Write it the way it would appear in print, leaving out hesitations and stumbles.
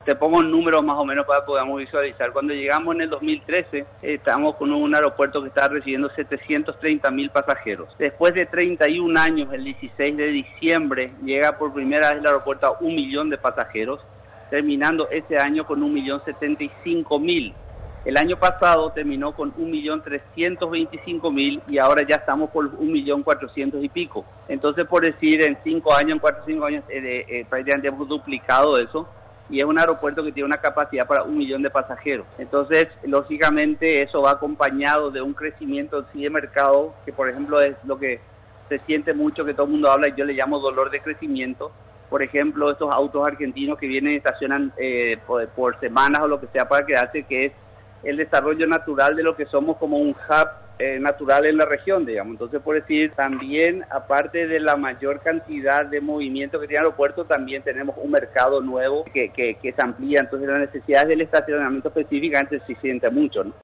Te pongo un número más o menos para que podamos visualizar. Cuando llegamos en el 2013, estábamos con un aeropuerto que estaba recibiendo 730.000 pasajeros. Después de 31 años, el 16 de diciembre, llega por primera vez el aeropuerto a 1 millón de pasajeros, terminando ese año con 1.075.000. El año pasado terminó con 1.325.000 y ahora ya estamos por 1.400.000 y pico. Entonces, por decir, en 5 años, en 4 o 5 años, prácticamente hemos duplicado eso. Y es un aeropuerto que tiene una capacidad para 1 millón de pasajeros. Entonces, lógicamente, eso va acompañado de un crecimiento sí de mercado, que por ejemplo es lo que se siente mucho, que todo el mundo habla, y yo le llamo dolor de crecimiento. Por ejemplo, estos autos argentinos que vienen y estacionan por semanas o lo que sea para quedarse, que es el desarrollo natural de lo que somos como un hub natural en la región, digamos. Entonces, por decir, también, aparte de la mayor cantidad de movimiento que tiene el aeropuerto, también tenemos un mercado nuevo que se amplía. Entonces, las necesidades del estacionamiento específicamente se siente mucho, ¿no?